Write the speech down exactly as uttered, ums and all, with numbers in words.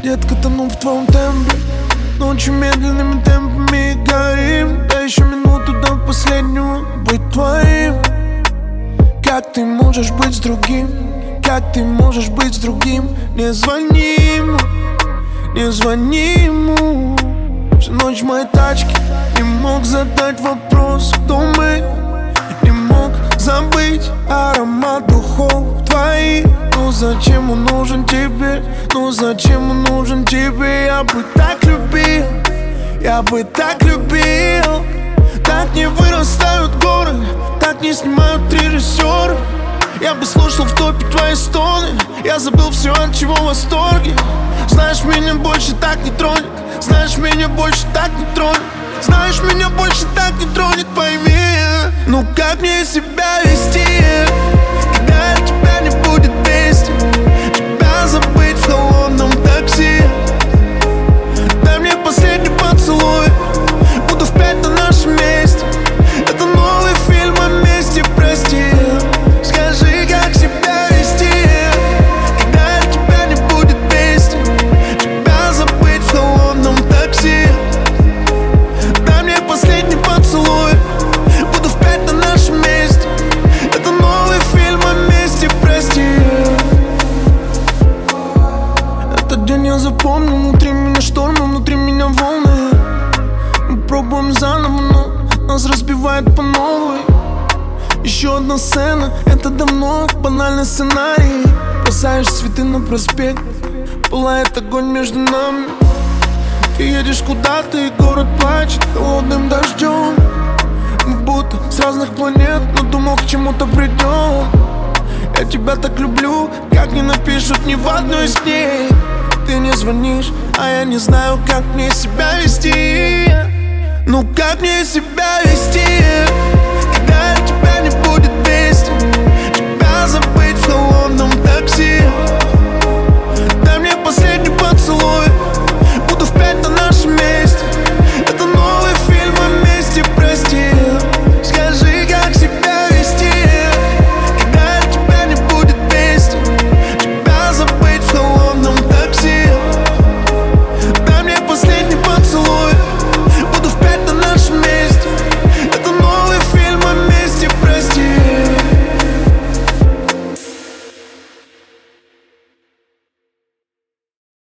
Детка, тону в твоем темпе, ночью медленными темпами горим. Да еще минуту до последнего быть твоим. Как ты можешь быть с другим? Как ты можешь быть с другим? Не звони ему, не звони ему. Всю ночь в моей тачке не мог задать вопрос, кто мы. Не мог забыть аромат духов твоих. Ну зачем он нужен тебе? Ну зачем он нужен тебе? Я бы так любил, я бы так любил. Так не вырастают горы, так не снимают режиссеры. Я бы слушал в топе твои стоны. Я забыл все, от чего в восторге. Знаешь, меня больше так не тронет. Знаешь, меня больше так не тронет. Знаешь, меня больше так не тронет, пойми. Ну как мне себя вести, когда тебя не будет вместе? Тебя забыть в холодном такси. Дай мне последний поцелуй, буду в пять на нашем месте. Это новый фильм о месте, прости. Скажи, как себя вести, когда тебя не будет вместе? Тебя забыть в холодном такси. Дай мне последний поцелуй, буду в пять на нашем месте. Это новый фильм о месте, прости. Этот день я запомню. Внутри меня штормы, внутри меня волны. Мы пробуем заново, но нас разбивает по новой. Еще одна сцена, это давно банальный сценарий. Бросаешь цветы на проспект, пылает огонь между нами. Ты едешь куда-то, и город плачет холодным дождем. Мы будто с разных планет, но думал, к чему-то придем. Я тебя так люблю, как не напишут ни в одной из книг. Ты не звонишь, а я не знаю, как мне себя вести. Ну как мне себя вести?